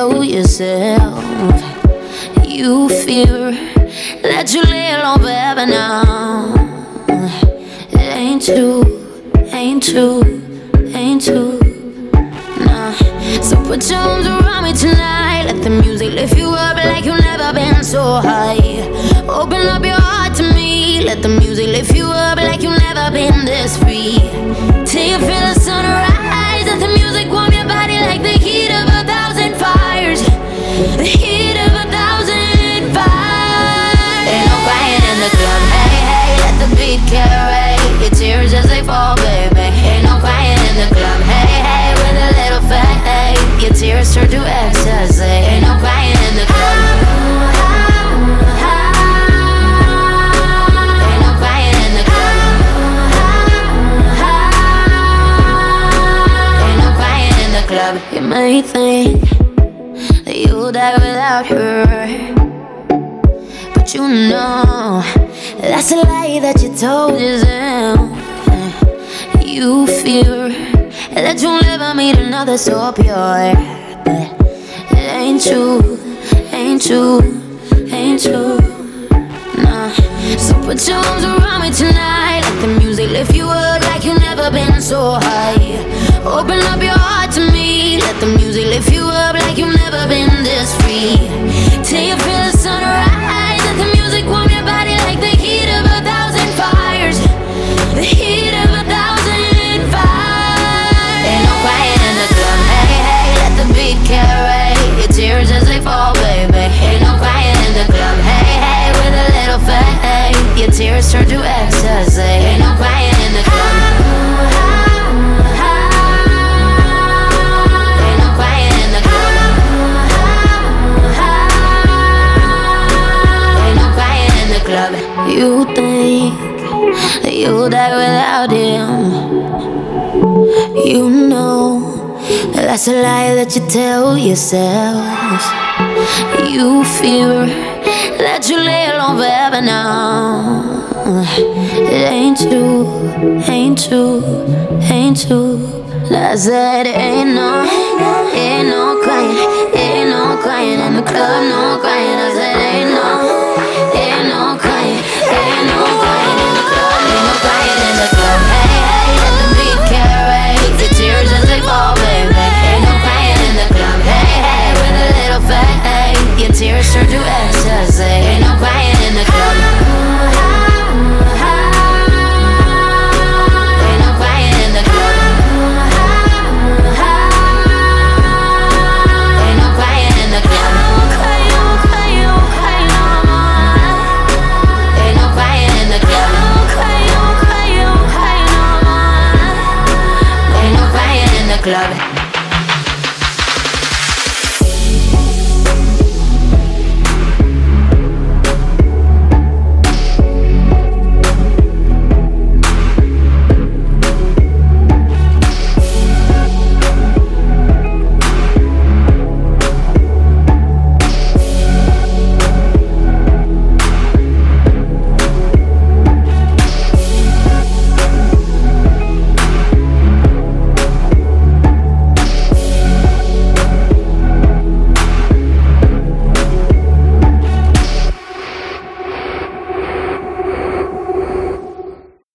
tell yourself you fear that you lay alone forever now. It ain't true, ain't true, ain't true. Nah. So put your arms around me tonight. Let the music lift you up like you've never been so high. Open up your heart to me. Let the music lift you up like you've never been this free. Till you feel the sunrise. Let the music warm your body like the heat of 1,000 fires. The heat of 1,000 fires. Ain't no crying in the club. Hey, hey, let the beat carry your tears as they fall, baby. Ain't no crying in the club. Hey, hey, with a little faith, your tears turn to ecstasy. Ain't no crying in the club. Ain't no crying in the club. Ain't no crying in the club. You may think that you'll die without her, but you know that's a lie that you told yourself. You fear that you'll never meet another so pure, but it ain't true, ain't true, ain't true. Nah. So put your arms around me tonight. Let the music lift you up like you've never been so high. Open up your heart to me. Let the music lift you up like you've never been this free. Till you feel the sunrise. Let the music warm your body like the heat of 1,000 fires. The heat of 1,000 fires. Ain't no crying in the club. Hey, hey, let the beat carry your tears as they fall, baby. Ain't no crying in the club. Hey, hey, with a little faith, your tears turn to ecstasy. Ain't no crying in the club. Ain't no crying in the club. Ain't no crying in the club. You think that you'll die without him. You know that's a lie that you tell yourself. You fear that you lay alone forever now. It ain't true, ain't true, ain't true. I said ain't no crying in the club, no crying. I said